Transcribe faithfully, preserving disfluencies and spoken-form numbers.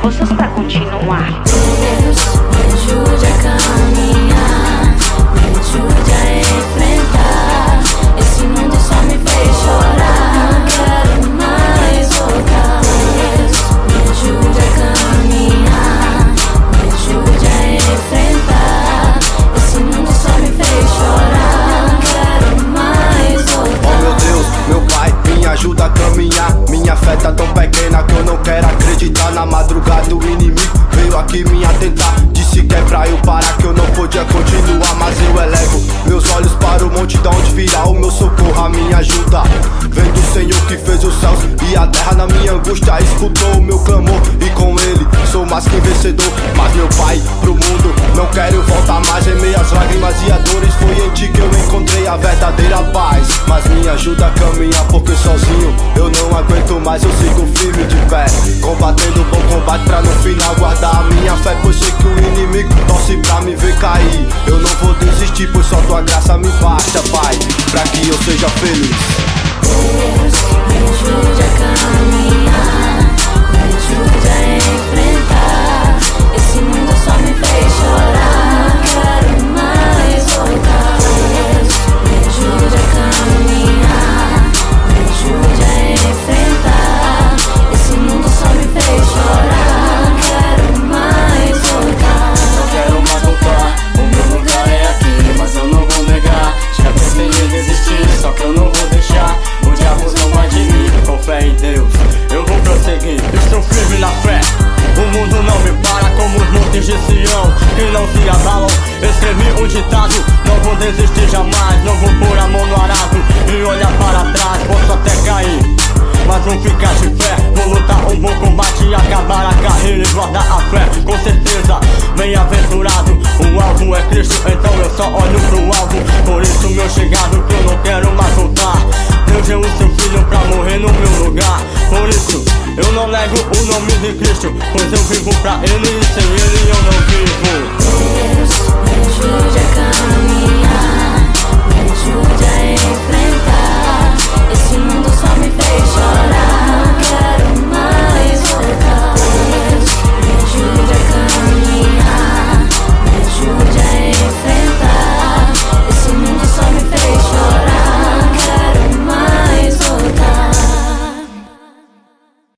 forças pra continuar. Deus, me ajude a caminhar, me ajude a enfrentar. Esse mundo só me fez chorar, não quero mais voltar. Deus, me ajude a caminhar, me ajude a enfrentar. Esse mundo só me fez chorar, não quero mais voltar. Oh meu Deus, meu Pai, me ajuda a caminhar. Minha fé tá tão pequena que eu não quero acreditar. Na madrugada o inimigo veio aqui me atentar. Disse que é pra eu parar, que eu não podia continuar. Mas eu elevo meus olhos para o monte de onde virá o meu socorro, a minha ajuda. Vem do Senhor que fez os céus e a terra. Na minha angústia escutou o meu clamor, e com ele sou mais que vencedor. Mas meu Pai, pro mundo não quero voltar mais. Em meias lágrimas e a dores foi em ti que eu encontrei a verdadeira paz. Mas me ajuda a caminhar, porque sozinho eu não aguento mais. Eu sigo firme de pé, combatendo o bom combate pra no final guardar a minha fé. Pois sei que o inimigo torce pra me ver cair. Eu não vou desistir, pois só tua graça me basta, Pai, pra que eu seja feliz. Deus, me ajude a caminhar, me ajude a enfrentar. Esse mundo só me fez chorar, não quero mais voltar. Deus, me ajude a caminhar, me ajude a enfrentar. Esse mundo só me fez chorar, não quero mais voltar. Não quero mais voltar, o meu lugar é aqui, mas eu não vou negar. Já pensei em desistir, só que eu não vou deixar. O diabo não vai de mim, com fé em Deus eu vou prosseguir. Estou firme na fé, o mundo não me para, como os montes de Sião que não se abalam. Escrevi um ditado, não vou desistir jamais. Não vou pôr a mão no arado e olhar para trás. Posso até cair, mas não ficar de pé. Vou lutar um bom combate e acabar a carreira e guardar a fé. Com certeza, bem-aventurado, o alvo é Cristo, então eu só olho pro alvo. Por isso meu chegado, que eu não quero mais voltar. Deus deu o seu filho pra morrer no meu lugar. Por isso, eu não nego o nome de Cristo, pois eu vivo pra ele e sem ele eu não vivo. Deus, me ajude a caminhar.